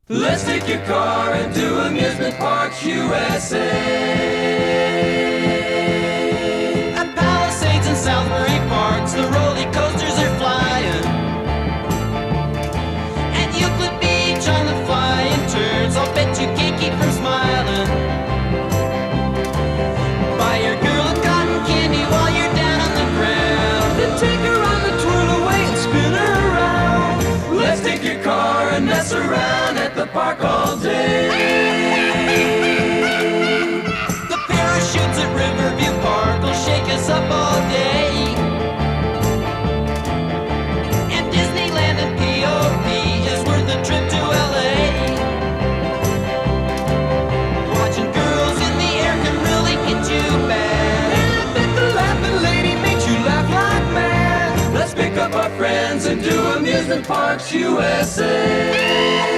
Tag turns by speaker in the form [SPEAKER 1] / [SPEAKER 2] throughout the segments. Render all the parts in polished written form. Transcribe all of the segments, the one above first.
[SPEAKER 1] Let's take your car and do Amusement Parks USA.
[SPEAKER 2] At Palisades and Southbury Parks, the roller coasters are flying. At Euclid Beach on the flying turns, I'll bet you can't keep from smiling. Buy your girl a cotton candy while you're down on the ground,
[SPEAKER 1] Then take her on the twirl-away and spin her around. Let's take your car and mess around at the park all day.
[SPEAKER 2] The parachutes at Riverview Park will shake us up all day. And Disneyland and POP is worth a trip to LA. Watching girls in the air can really get you bad.
[SPEAKER 1] And I bet the laughing lady makes you laugh like mad. Let's pick up our friends and do Amusement Parks USA.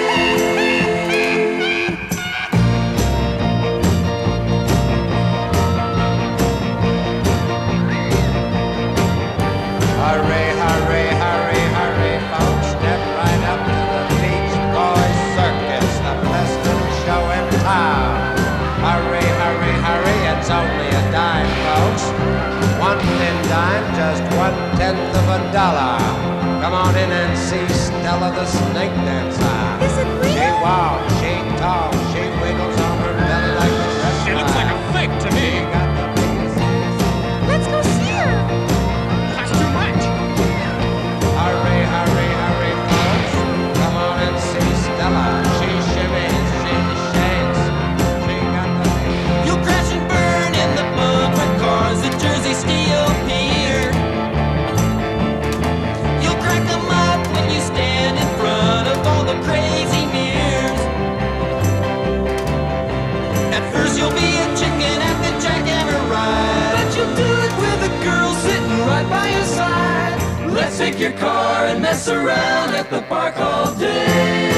[SPEAKER 3] Hurry, hurry, hurry, hurry, folks. Step right up to the Beach Boys Circus, the best little show in town. Hurry, hurry, hurry, it's only a dime, folks. 1 thin dime, just 1/10 of a dollar. Come on in and see Stella the Snake Dancer.
[SPEAKER 4] Is it real?
[SPEAKER 3] She walks, she talks, she wiggles on her belly like a wrestler.
[SPEAKER 5] She looks like a fake to
[SPEAKER 3] She
[SPEAKER 5] me.
[SPEAKER 3] got the biggest
[SPEAKER 4] Let's go see her.
[SPEAKER 5] That's too much.
[SPEAKER 3] Hurry, hurry, hurry, folks. Come on and see Stella. She shimmies, she shakes. She got the biggest.
[SPEAKER 2] You'll crash and burn in the mud when cars at Jersey Steel Pier. You'll crack them up when you stand in front of all the crazy mirrors. At first you'll be a chicken at the jackhammer ride,
[SPEAKER 1] But you'll do it with a girl sitting right by your side. Let's take your car and mess around at the park all day.